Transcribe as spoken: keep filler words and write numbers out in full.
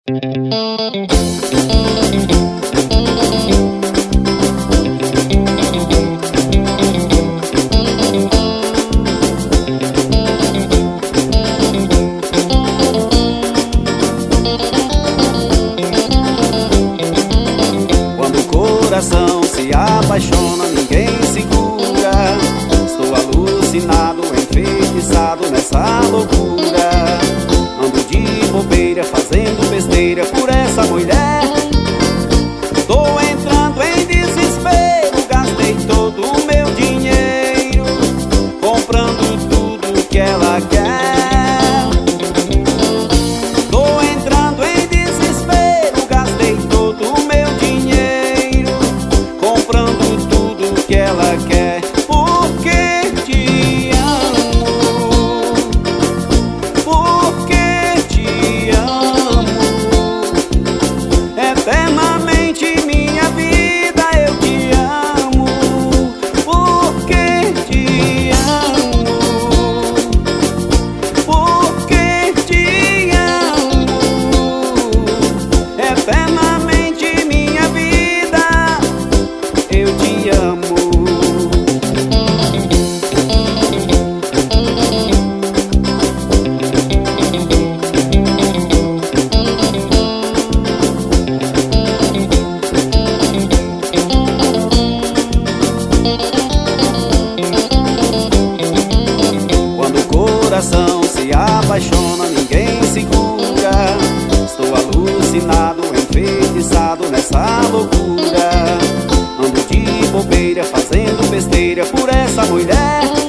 Quando o coração se apaixona, ninguém segura. Estou alucinado, enfeitiçado nessa loucura. Ando de bobeira, fazendo besteira por essa mulher. Tô entrando em desespero, gastei todo o meu dinheiro comprando tudo que ela quer. Tô entrando em desespero, gastei todo o meu dinheiro comprando tudo que ela quer. Porque te amo, porque te amo, eternamente minha vida eu te amo. Porque te amo, porque te amo, eternamente minha vida eu te amo. Quando o coração se apaixona, ninguém segura. Estou alucinado, enfeitiçado nessa loucura. Ando de bobeira, fazendo besteira por essa mulher.